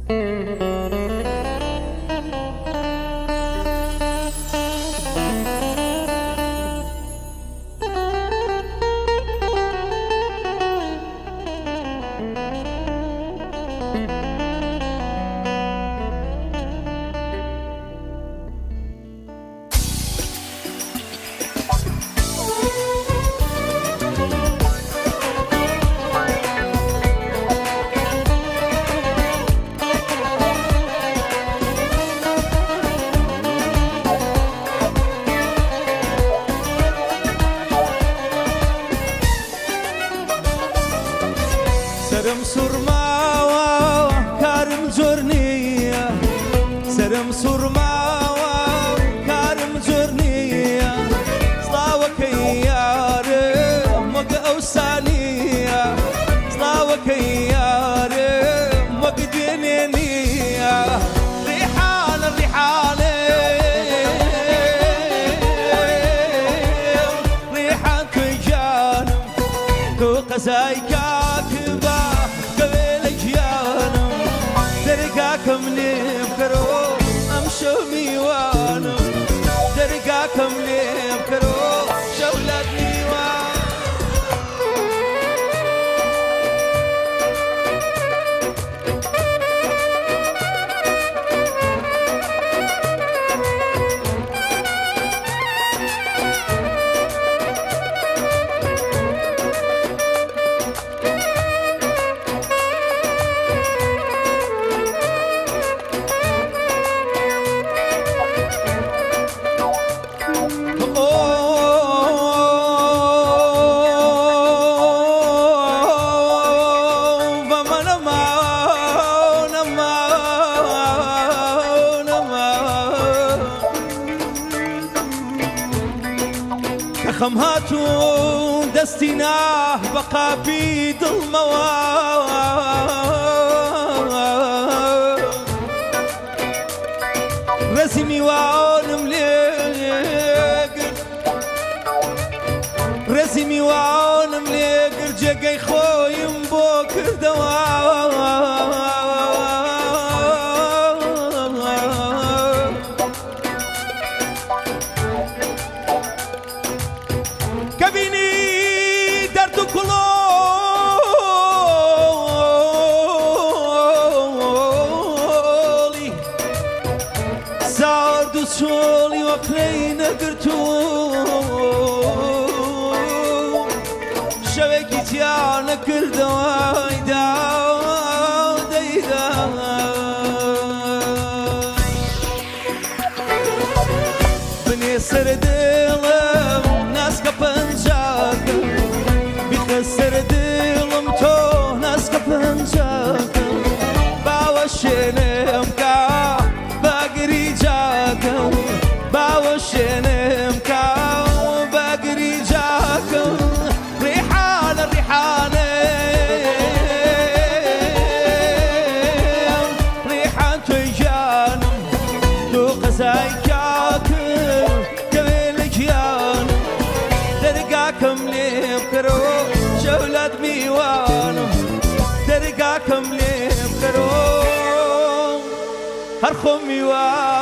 سرم سرما کارم جور نییە سرم سرما کارم جور نییە سڵاوەکەی یارم وەک ئەو سانیە سڵاوەکەی یارم وەک دوێنێ نییە ڕیحانە ڕیحانێ ڕیحان توی جانم تۆ قەزای کاکبە دەرگاکەم لێ بکەرۆ ئەم شەو میوانم دەرگاکەم لێ بکەرۆ شەو لەت میوان خەم هاتوون دەستی ناه بە قاپی دڵمەوە ڕێزی میوانم لێگرت ڕێزی میوانم لێگرت جێگەی خۆیم بۆ کردەوە کەبینی دەرد و کڵۆڵی سارد و چۆڵی وەقلەی نەگرتووم شەوێکی تیان نەکردەوەی دەیدا بنێ سەر دڵم ناسکە پەنجاکە بیخە سەر دڵم تۆ ناسکە پەنجاکە باوە شوێنم کا باگری جاکە باوە شوێنم کا باگری جاکە ڕیحانە ڕیحانێ ڕیحان تۆی جانم تۆ قەزای کاکم کەوێ لە گیانم دەرگاکەم لێ بکەرۆ شەو لەت میوانم دەرگاکەم لێ بکەرۆ هەر خۆم میوان